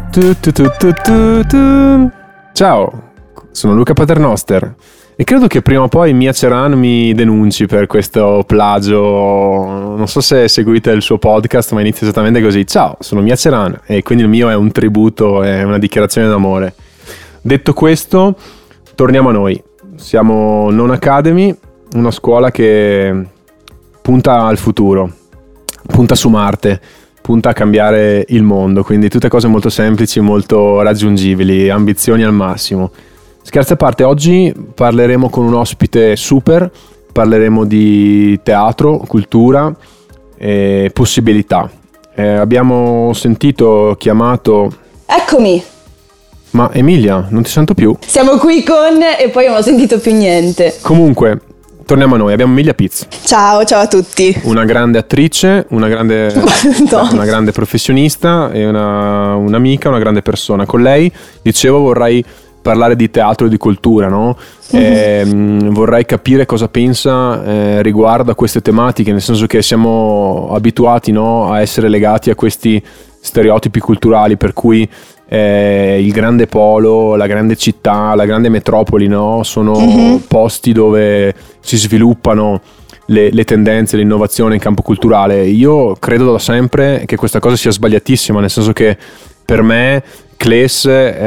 Ciao, sono Luca Paternoster e credo che prima o poi Mia Ceran mi denunci per questo plagio. Non so se seguite il suo podcast, ma inizia esattamente così. Ciao, sono Mia Ceran e quindi il mio è un tributo, è una dichiarazione d'amore. Detto questo, torniamo a noi. Siamo Non Academy, una scuola che punta al futuro, punta su Marte, punta a cambiare il mondo, quindi tutte cose molto semplici, molto raggiungibili, ambizioni al massimo. Scherzi a parte, oggi parleremo con un ospite super, parleremo di teatro, cultura e possibilità. Abbiamo sentito chiamato... Eccomi! Ma Emilia, non ti sento più? Siamo qui con... e poi non ho sentito più niente. Comunque, torniamo a noi, abbiamo Emilia Piz. Ciao a tutti. Una grande attrice, una grande professionista e un'amica, una grande persona. Con lei, dicevo, vorrei parlare di teatro e di cultura, no? Vorrei capire cosa pensa riguardo a queste tematiche, nel senso che siamo abituati, no, a essere legati a questi stereotipi culturali per cui il grande polo, la grande città, la grande metropoli, no? Sono posti dove si sviluppano le tendenze, l'innovazione in campo culturale. Io credo da sempre che questa cosa sia sbagliatissima, nel senso che per me Cles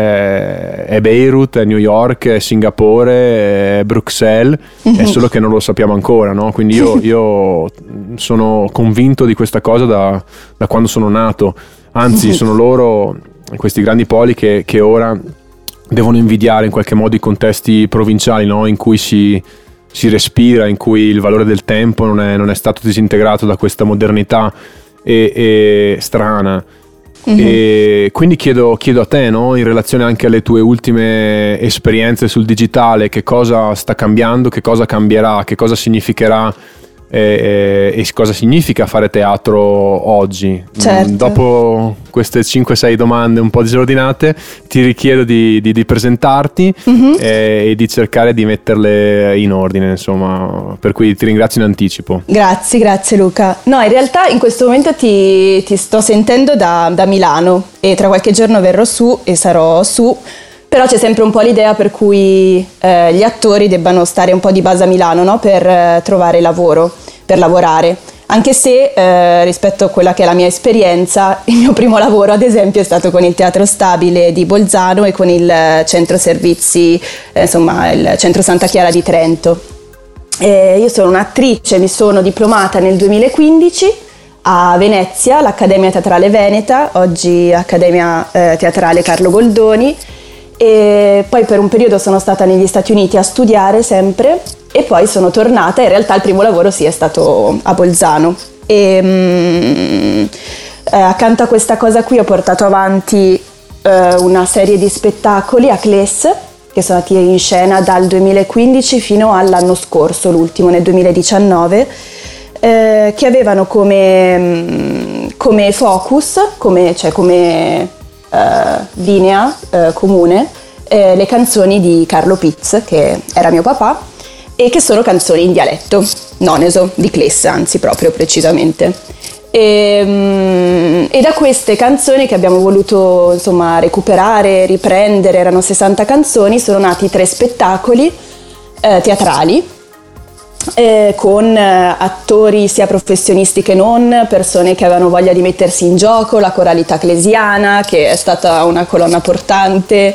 è Beirut, è New York, è Singapore, è Bruxelles, è solo che non lo sappiamo ancora, no? Quindi io sono convinto di questa cosa da quando sono nato. Anzi, sono loro, questi grandi poli, che ora devono invidiare in qualche modo i contesti provinciali, no? In cui si respira, in cui il valore del tempo non è stato disintegrato da questa modernità e strana. E quindi chiedo a te, no? In relazione anche alle tue ultime esperienze sul digitale, che cosa sta cambiando, che cosa cambierà, che cosa significherà e cosa significa fare teatro oggi. Certo. Dopo queste 5-6 domande un po' disordinate ti richiedo di presentarti e di cercare di metterle in ordine, insomma, per cui ti ringrazio in anticipo. Grazie Luca. No, in realtà in questo momento ti sto sentendo da Milano e tra qualche giorno verrò su e sarò su. Però c'è sempre un po' l'idea per cui gli attori debbano stare un po' di base a Milano, no? Per trovare lavoro, per lavorare. Anche se rispetto a quella che è la mia esperienza, il mio primo lavoro ad esempio è stato con il Teatro Stabile di Bolzano e con il centro servizi, insomma il centro Santa Chiara di Trento. Io sono un'attrice, mi sono diplomata nel 2015 a Venezia, l'Accademia Teatrale Veneta, oggi Accademia Teatrale Carlo Goldoni. E poi per un periodo sono stata negli Stati Uniti a studiare sempre e poi sono tornata. In realtà il primo lavoro è stato a Bolzano e accanto a questa cosa qui ho portato avanti una serie di spettacoli a Cles che sono andati in scena dal 2015 fino all'anno scorso, l'ultimo nel 2019, che avevano come focus, come linea comune le canzoni di Carlo Piz, che era mio papà, e che sono canzoni in dialetto noneso, di Cles, anzi proprio precisamente. E da queste canzoni che abbiamo voluto, insomma, recuperare, riprendere, erano 60 canzoni, sono nati 3 spettacoli teatrali con attori sia professionisti che non, persone che avevano voglia di mettersi in gioco, la coralità clesiana che è stata una colonna portante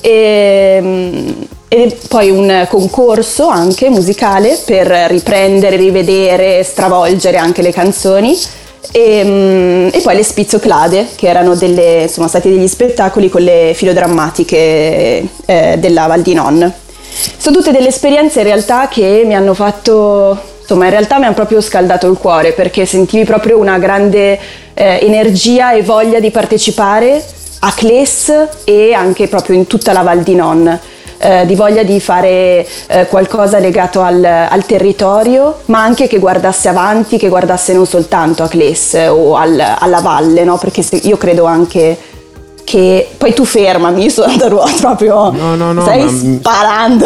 e poi un concorso anche musicale per riprendere, rivedere, stravolgere anche le canzoni e poi le Spizzoclade, che erano stati degli spettacoli con le filodrammatiche della Val di Non. Sono tutte delle esperienze in realtà che mi hanno fatto, insomma, in realtà mi hanno proprio scaldato il cuore, perché sentivi proprio una grande energia e voglia di partecipare a Cles e anche proprio in tutta la Val di Non, di voglia di fare qualcosa legato al territorio, ma anche che guardasse avanti, che guardasse non soltanto a Cles o alla valle, no? Perché io credo anche che poi tu fermami, sono da ruota proprio. No, stai sparando.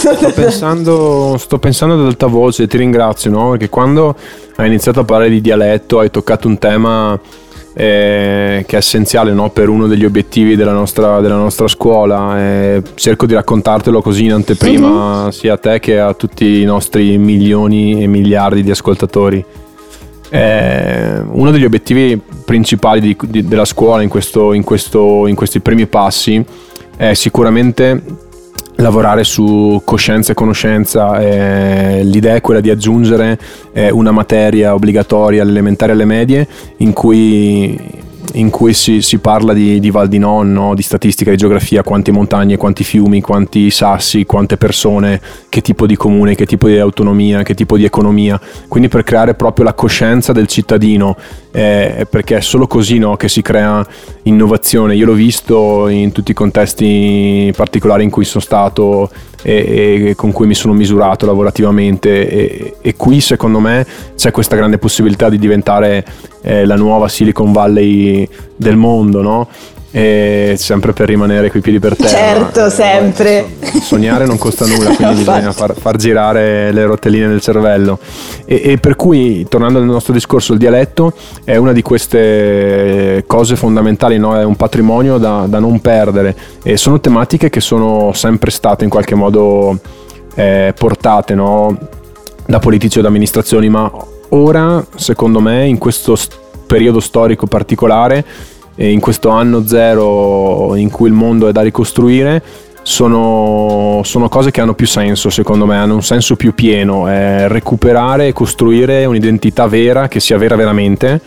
Sto pensando ad alta voce, ti ringrazio, no? Perché quando hai iniziato a parlare di dialetto hai toccato un tema che è essenziale, no, per uno degli obiettivi della nostra scuola. Cerco di raccontartelo così in anteprima, sia a te che a tutti i nostri milioni e miliardi di ascoltatori. Uno degli obiettivi principali della scuola in questi primi passi è sicuramente lavorare su coscienza e conoscenza. L'idea è quella di aggiungere una materia obbligatoria alle elementari e alle medie in cui si parla di Val di Non, no? Di statistica, di geografia, quante montagne, quanti fiumi, quanti sassi, quante persone, che tipo di comune, che tipo di autonomia, che tipo di economia, quindi per creare proprio la coscienza del cittadino, perché è solo così, no, che si crea innovazione. Io l'ho visto in tutti i contesti particolari in cui sono stato e con cui mi sono misurato lavorativamente, e qui secondo me c'è questa grande possibilità di diventare la nuova Silicon Valley del mondo, no? E sempre per rimanere coi piedi per terra. Certo, sempre. Sognare non costa nulla, quindi bisogna far girare le rotelline del cervello. E per cui, tornando al nostro discorso, il dialetto è una di queste cose fondamentali, no? È un patrimonio da non perdere, e sono tematiche che sono sempre state in qualche modo portate, no? Da politici o da amministrazioni, ma ora, secondo me, in questo periodo storico particolare, in questo anno zero in cui il mondo è da ricostruire, sono cose che hanno più senso, secondo me, hanno un senso più pieno. Recuperare e costruire un'identità vera, che sia vera veramente,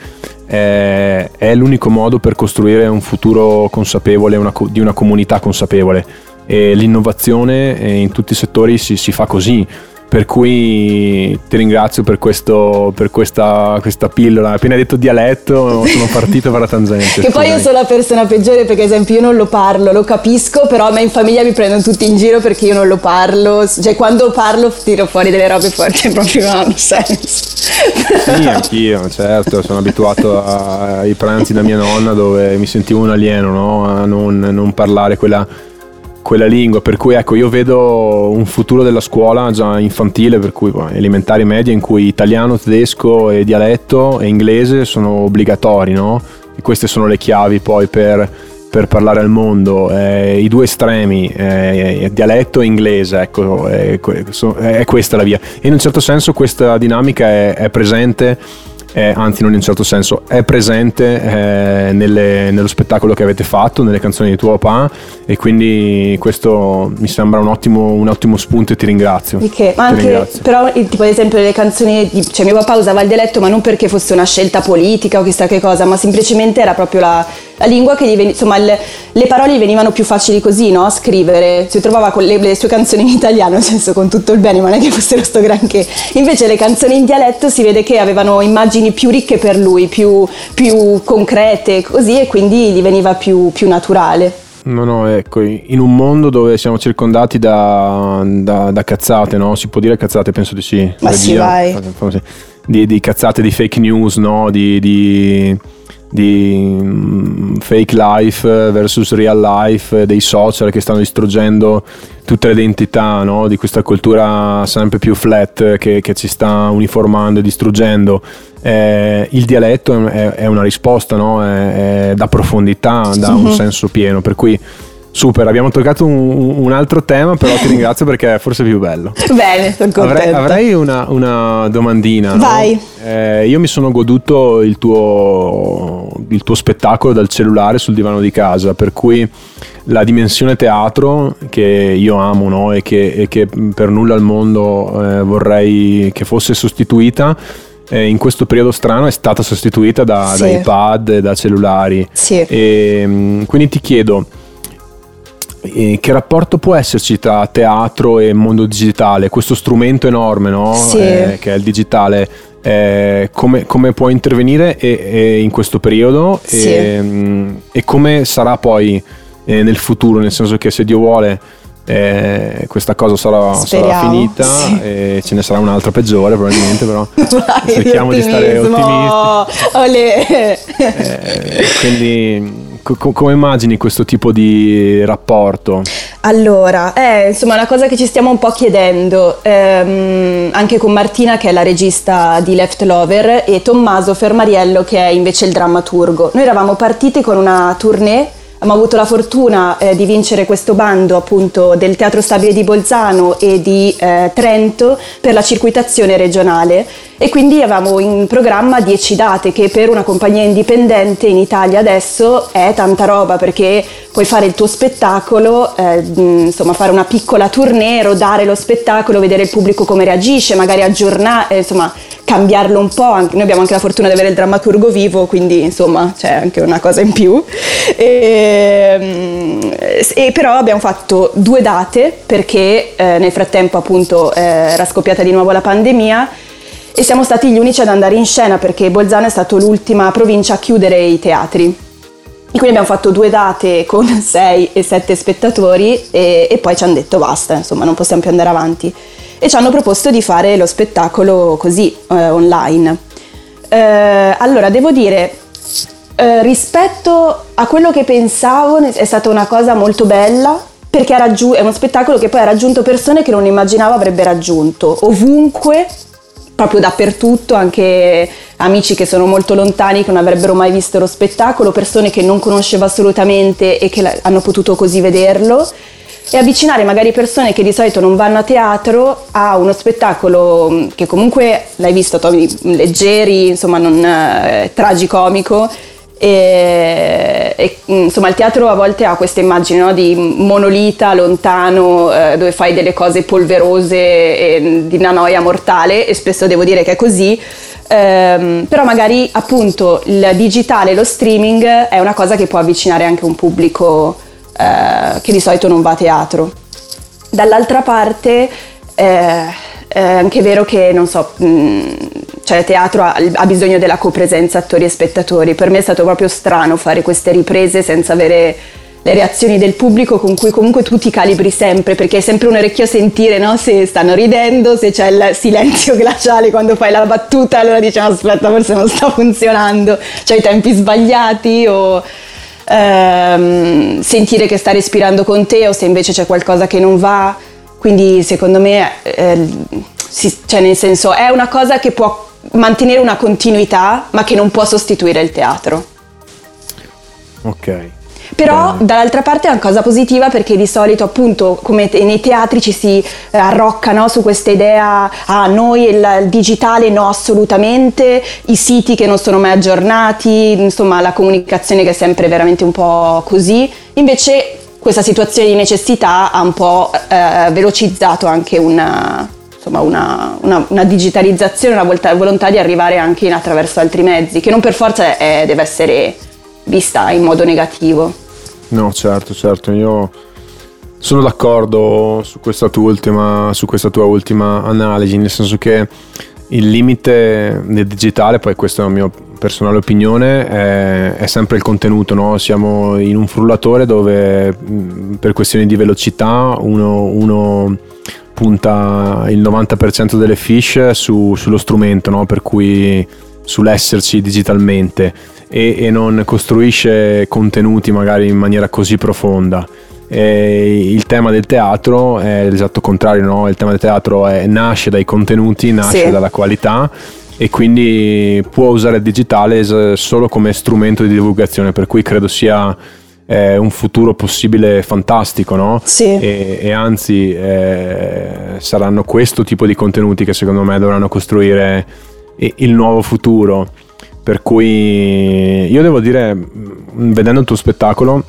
è l'unico modo per costruire un futuro consapevole, di una comunità consapevole, e l'innovazione in tutti i settori si fa così. Per cui ti ringrazio per questa pillola. Appena detto dialetto sono partito per la tangente. Che poi io sono la persona peggiore, perché ad esempio io non lo parlo, lo capisco, però a me in famiglia mi prendono tutti in giro perché io non lo parlo. Cioè quando parlo tiro fuori delle robe forti, proprio non hanno senso. Sì, anch'io, certo, sono abituato ai pranzi da mia nonna dove mi sentivo un alieno, no? A non parlare quella lingua, per cui ecco, io vedo un futuro della scuola già infantile, per cui elementari e medie, in cui italiano, tedesco e dialetto e inglese sono obbligatori, no? E queste sono le chiavi poi per parlare al mondo, i due estremi, dialetto e inglese, ecco, è questa la via, e in un certo senso questa dinamica è presente. Anzi, non in un certo senso, è presente nello spettacolo che avete fatto, nelle canzoni di tuo papà, e quindi questo mi sembra un ottimo spunto, e ti ringrazio. Ma anche, ringrazio. Però tipo ad esempio le canzoni cioè mio papà usava il dialetto, ma non perché fosse una scelta politica o chissà che cosa, ma semplicemente era proprio la lingua che insomma le parole gli venivano più facili così, no? A scrivere, si trovava con le sue canzoni in italiano, nel senso, con tutto il bene, ma non è che fossero sto granché. Invece le canzoni in dialetto si vede che avevano immagini più ricche per lui, più concrete, così, e quindi gli veniva più naturale. No, ecco, in un mondo dove siamo circondati da cazzate, no? Si può dire cazzate? Penso di sì. Ma sì, vai. Di cazzate, di fake news, no? Di fake life versus real life, dei social che stanno distruggendo tutte le identità, no? Di questa cultura sempre più flat che ci sta uniformando e distruggendo. Il dialetto è una risposta, no? È da profondità, da un senso pieno, per cui super, abbiamo toccato un altro tema, però ti ringrazio perché è forse più bello. Bene, sono contenta. Avrei una domandina. Vai. No? Io mi sono goduto il tuo spettacolo dal cellulare sul divano di casa, per cui la dimensione teatro, che io amo, no? e che per nulla al mondo vorrei che fosse sostituita, in questo periodo strano è stata sostituita da iPad e da cellulari. Sì. E quindi ti chiedo, che rapporto può esserci tra teatro e mondo digitale, questo strumento enorme, no? Sì. Che è il digitale, come può intervenire in questo periodo, sì. E come sarà poi nel futuro, nel senso che se Dio vuole questa cosa sarà finita, sì. E ce ne sarà un'altra peggiore probabilmente, però cerchiamo di stare ottimisti. Olè. Quindi come immagini questo tipo di rapporto? Allora, insomma, è una cosa che ci stiamo un po' chiedendo, anche con Martina, che è la regista di Left Lover, e Tommaso Fermariello, che è invece il drammaturgo. Noi eravamo partiti con una tournée. Abbiamo avuto la fortuna di vincere questo bando appunto del Teatro Stabile di Bolzano e di Trento per la circuitazione regionale, e quindi avevamo in programma 10 date, che per una compagnia indipendente in Italia adesso è tanta roba, perché puoi fare il tuo spettacolo, insomma fare una piccola tournée, rodare lo spettacolo, vedere il pubblico come reagisce, magari aggiornare, insomma cambiarlo un po'. Noi abbiamo anche la fortuna di avere il drammaturgo vivo, quindi insomma c'è anche una cosa in più. E però abbiamo fatto 2 date perché nel frattempo appunto era scoppiata di nuovo la pandemia, e siamo stati gli unici ad andare in scena, perché Bolzano è stato l'ultima provincia a chiudere i teatri. E quindi abbiamo fatto 2 date con 6 e 7 spettatori e poi ci hanno detto basta, insomma non possiamo più andare avanti, e ci hanno proposto di fare lo spettacolo così online. Allora devo dire, rispetto a quello che pensavo è stata una cosa molto bella, perché è uno spettacolo che poi ha raggiunto persone che non immaginavo avrebbe raggiunto, ovunque, proprio dappertutto, anche amici che sono molto lontani, che non avrebbero mai visto lo spettacolo, persone che non conoscevo assolutamente e che hanno potuto così vederlo, e avvicinare magari persone che di solito non vanno a teatro a uno spettacolo che comunque, l'hai visto Tommy, leggeri, insomma non tragicomico, e insomma il teatro a volte ha questa immagine, no, di monolita lontano, dove fai delle cose polverose e di una noia mortale, e spesso devo dire che è così. Però magari appunto il digitale, lo streaming è una cosa che può avvicinare anche un pubblico che di solito non va a teatro. Dall'altra parte è anche vero che, non so, cioè il teatro ha bisogno della copresenza attori e spettatori. Per me è stato proprio strano fare queste riprese senza avere le reazioni del pubblico, con cui comunque tu ti calibri sempre, perché hai sempre un orecchio a sentire, no? Se stanno ridendo, se c'è il silenzio glaciale quando fai la battuta, allora diciamo aspetta, forse non sta funzionando, cioè i tempi sbagliati, o sentire che sta respirando con te, o se invece c'è qualcosa che non va. Quindi secondo me cioè nel senso è una cosa che può mantenere una continuità, ma che non può sostituire il teatro. Ok. Però dall'altra parte è una cosa positiva, perché di solito appunto come nei teatri ci si arrocca, no, su questa idea, noi il digitale no assolutamente, i siti che non sono mai aggiornati, insomma la comunicazione che è sempre veramente un po' così. Invece questa situazione di necessità ha un po' velocizzato anche una digitalizzazione, una volontà di arrivare anche attraverso altri mezzi, che non per forza deve essere vista in modo negativo. No, certo, io sono d'accordo su questa tua ultima analisi, nel senso che il limite del digitale, poi questa è la mia personale opinione, è sempre il contenuto, no? Siamo in un frullatore dove per questioni di velocità uno punta il 90% delle fiche sullo strumento, no? Per cui sull'esserci digitalmente, e non costruisce contenuti magari in maniera così profonda. E il tema del teatro è l'esatto contrario, no? Il tema del teatro nasce dai contenuti, nasce dalla qualità, e quindi può usare il digitale solo come strumento di divulgazione, per cui credo sia un futuro possibile fantastico, no? Sì. E anzi saranno questo tipo di contenuti che secondo me dovranno costruire il nuovo futuro. Per cui io devo dire, vedendo il tuo spettacolo,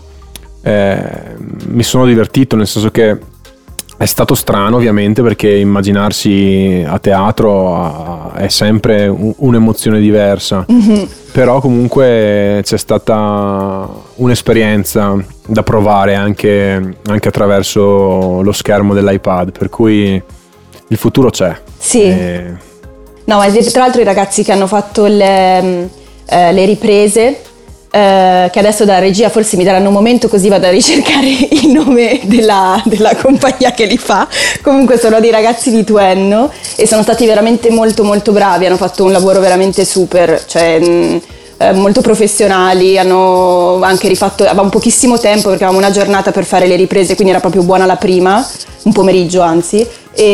mi sono divertito, nel senso che è stato strano ovviamente, perché immaginarsi a teatro è sempre un'emozione diversa, però comunque c'è stata un'esperienza da provare anche attraverso lo schermo dell'iPad, per cui il futuro c'è. Sì. No, ma tra l'altro i ragazzi che hanno fatto le riprese, che adesso dalla regia forse mi daranno un momento, così vado a ricercare il nome della compagnia che li fa. Comunque sono dei ragazzi di Tuenno e sono stati veramente molto molto bravi, hanno fatto un lavoro veramente super, cioè molto professionali, hanno anche rifatto, avevamo pochissimo tempo perché avevamo una giornata per fare le riprese, quindi era proprio buona la prima, un pomeriggio anzi,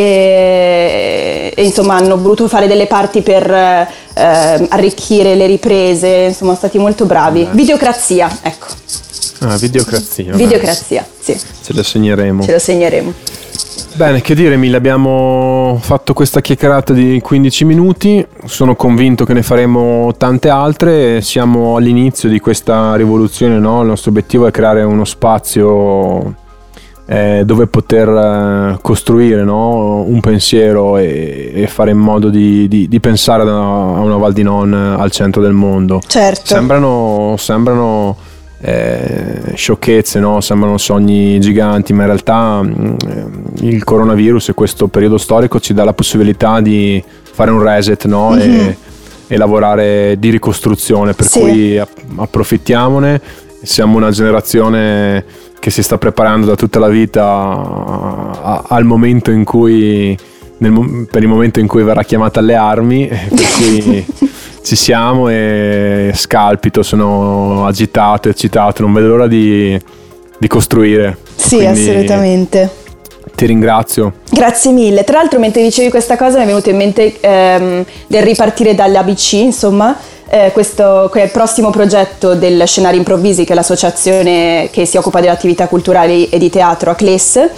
e insomma hanno voluto fare delle parti per arricchire le riprese, insomma sono stati molto bravi. Videocrazia, ecco. Videocrazia. Videocrazia, sì. Ce lo segneremo. Bene, che dire Emilia, abbiamo fatto questa chiacchierata di 15 minuti, sono convinto che ne faremo tante altre, siamo all'inizio di questa rivoluzione, no? Il nostro obiettivo è creare uno spazio dove poter costruire, no? Un pensiero e fare in modo di pensare a una Val di Non al centro del mondo. Certo. Sembrano sciocchezze, no? Sembrano sogni giganti, ma in realtà il coronavirus e questo periodo storico ci dà la possibilità di fare un reset, no? E lavorare di ricostruzione, per cui approfittiamone. Siamo una generazione che si sta preparando da tutta la vita al momento in cui per il momento in cui verrà chiamata alle armi, per cui ci siamo e scalpito, sono agitato, eccitato, non vedo l'ora di costruire. Sì, quindi assolutamente. Ti ringrazio. Grazie mille. Tra l'altro, mentre dicevi questa cosa mi è venuto in mente del ripartire dall'ABC, insomma, questo che è il prossimo progetto del Scenari Improvvisi, che è l'associazione che si occupa delle attività culturali e di teatro a CLES,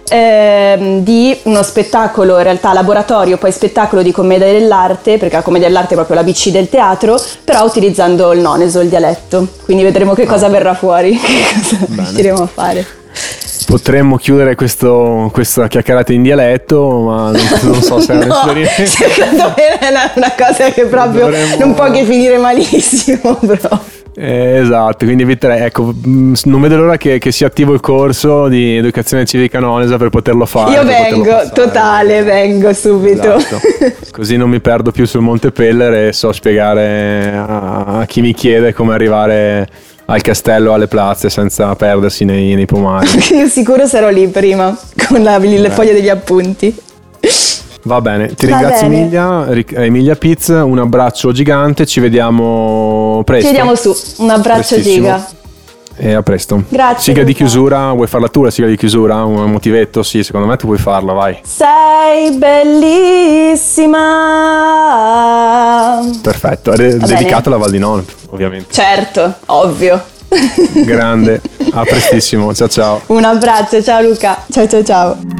di uno spettacolo, in realtà laboratorio, poi spettacolo di commedia dell'arte, perché la commedia dell'arte è proprio l'ABC del teatro, però utilizzando il noneso, il dialetto. Quindi vedremo che cosa verrà fuori, che cosa riusciremo a fare. Potremmo chiudere questa chiacchierata in dialetto, ma non so se è un'esperienza. Secondo me è una cosa che proprio non può che finire malissimo, però. Esatto, quindi eviterei, ecco, non vedo l'ora che sia attivo il corso di educazione civica nonesa per poterlo fare. Io vengo subito. Esatto. Così non mi perdo più sul Monte Peller e so spiegare a chi mi chiede come arrivare al castello, alle piazze, senza perdersi nei pomari. Io sicuro sarò lì prima con le foglie degli appunti. Va bene, ti ringrazio Emilia Piz, un abbraccio gigante, ci vediamo presto. Ci vediamo su, un abbraccio giga. E a presto. Grazie. Sigla di chiusura, vuoi farla tu la sigla di chiusura? Un motivetto? Sì, secondo me tu puoi farla, vai. Sei bellissima. Perfetto, è dedicato alla Val di Non, ovviamente. Certo, ovvio. Grande, a prestissimo, ciao ciao. Un abbraccio, ciao Luca, ciao.